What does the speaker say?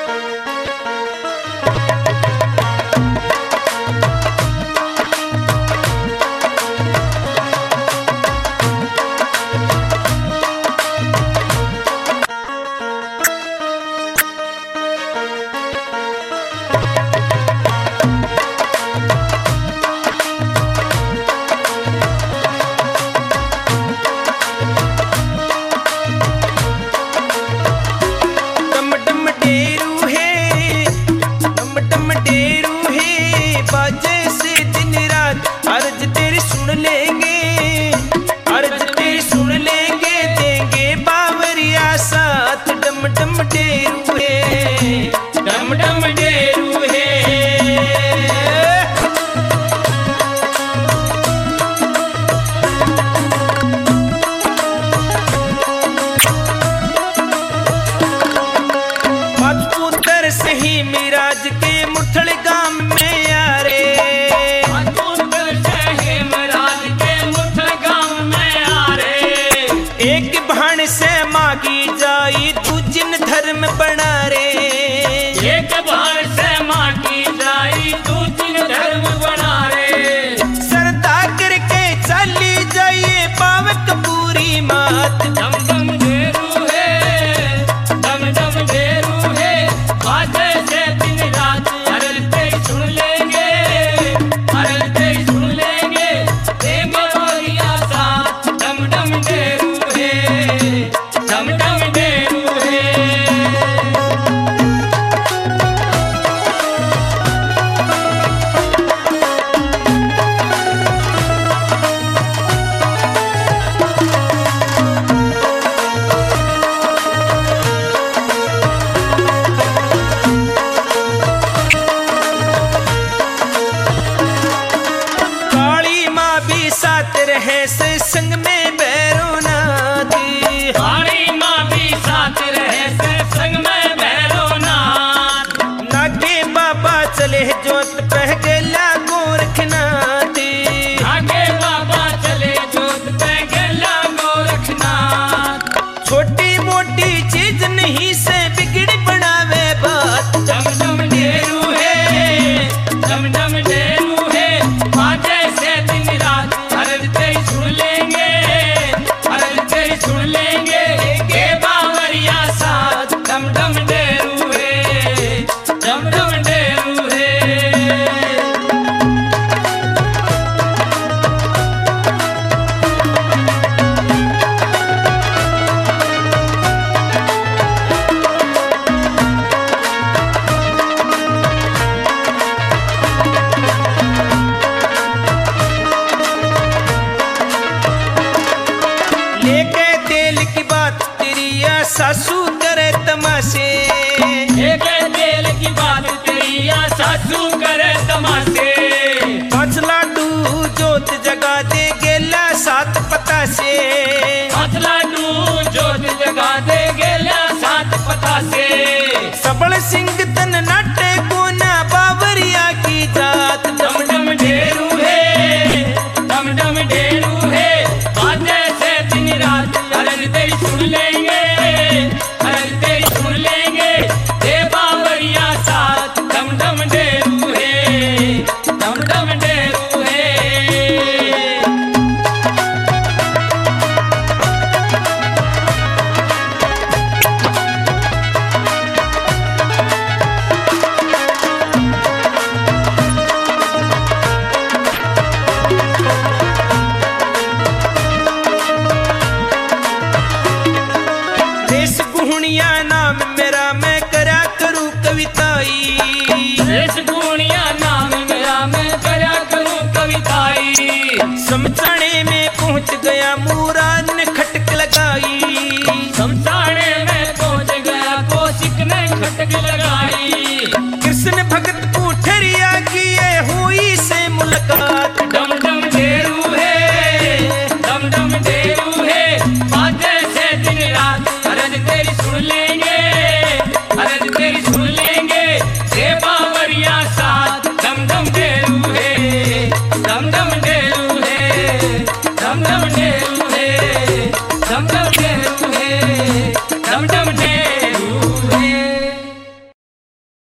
बना रे एक बार से माँ की जाई तू दिन धर्म बना रे सरदा करके चली जाइए पावक पूरी मात दम दम डेरू है दम दम डेरू है बाजे से दिन रात अरलते सुन लेंगे ए मरोरिया साथ दम दम डेरू है दम दम डेरू है। संग में भैरो नाथी काली माँ भी साथ रहे से संग में भैरो नाथ नागे बाबा चले जोत पह गेला गोरखनाथी नागे बाबा चले जोत पह गेला गोरखनाथ छोटी मोटी चीज नहीं से बिगड़ बनावे बात दम दम डेरू है दम दम डेरू है बाजे से दिन रात अरलते सुन लेंगे के बावरिया साथ दम दम डेरू है दम दम डेरू है। लेके तेल की बात तेरी या सासू करे तमाशे लेके तेल की बात तेरी या सासू करे तमाशे पांच लाडू जोत जगा दे गेला सात पता से पांच लाडू जोत जगा दे गेला सात पता से सबल सिंह तन नाटे कोना बावरिया की जात दम दम डेरू है दम दम डेरू है बाजे से दिन रात अरलते सुन लेंगे ए बावरिया साथ दम दम डेरू है दम दम डेरू है। देश गुहनिया नाम मेरा मैं करा करूं कविताई देश गुहनिया नाम मेरा मैं करा करूं कविताई समझाने में पहुंच गया मुराद ने खटक लगाई समझाने में पहुंच गया कौशिक ने खटक लगाई